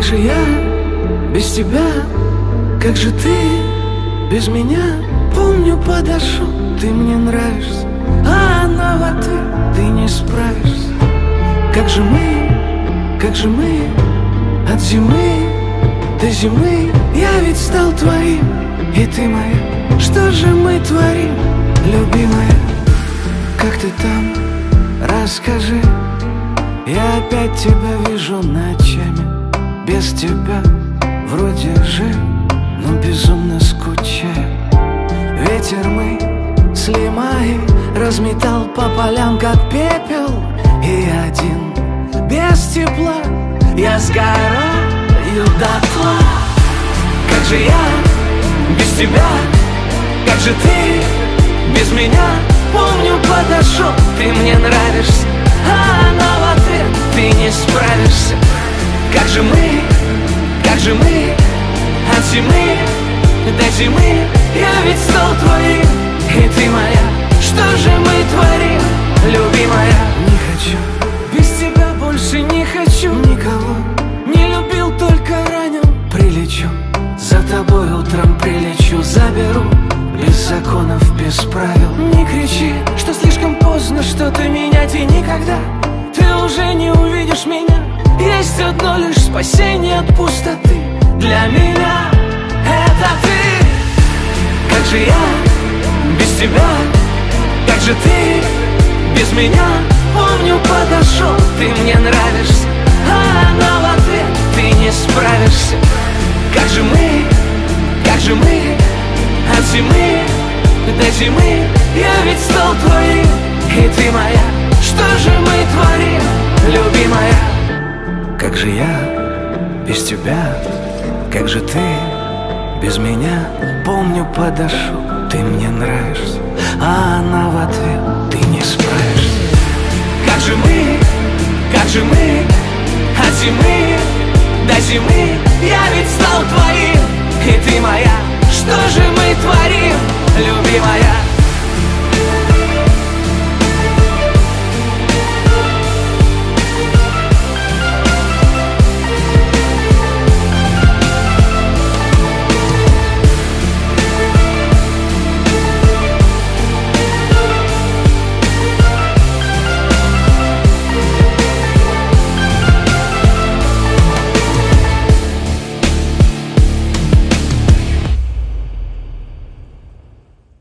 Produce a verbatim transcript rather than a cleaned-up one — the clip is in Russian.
же я без тебя? Как же ты без меня? Помню, подошел, ты мне нравишься, а она в ответ: ты не справишься. Как же мы, как же мы от зимы до зимы? Я ведь стал твоим, и ты моя. Что же мы творим, любимая? Как ты там? Расскажи. Я опять тебя вижу ночами. Без тебя вроде жив, но безумно скучаю. Ветер мы с Лимаи разметал по полям, как пепел. И один без тепла я сгораю дотла. Как же я без тебя? Как же ты без меня? Помню, подошел, ты мне нравишься, а она в ответ: ты не справишься. Как же мы, как же мы от зимы до зимы? Я ведь стал твоим, и ты моя. Что же мы творим, любимая? Не хочу, без тебя больше не хочу никого. Не любил, только ранил. Прилечу за тобой утром, прилечу, заберу. Без законов, без правил. Не кричи, что слишком поздно что-то менять, и никогда ты уже не увидишь меня. Есть одно лишь спасение от пустоты для меня — это ты. Как же я без тебя? Как же ты без меня? Помню, подошел, ты мне нравишься, а она в ответ: ты не справишься. Как же мы, как же мы от зимы до зимы? Я ведь стал твоим, и ты моя. Что же мы творим, любимая? Как же я без тебя? Как же ты без меня? Помню, подошел, ты мне нравишься, а она в ответ: ты не справишься. Как же мы, как же мы от зимы до зимы? Я ведь стал твоим, и ты моя. Что же мы творим, любимая?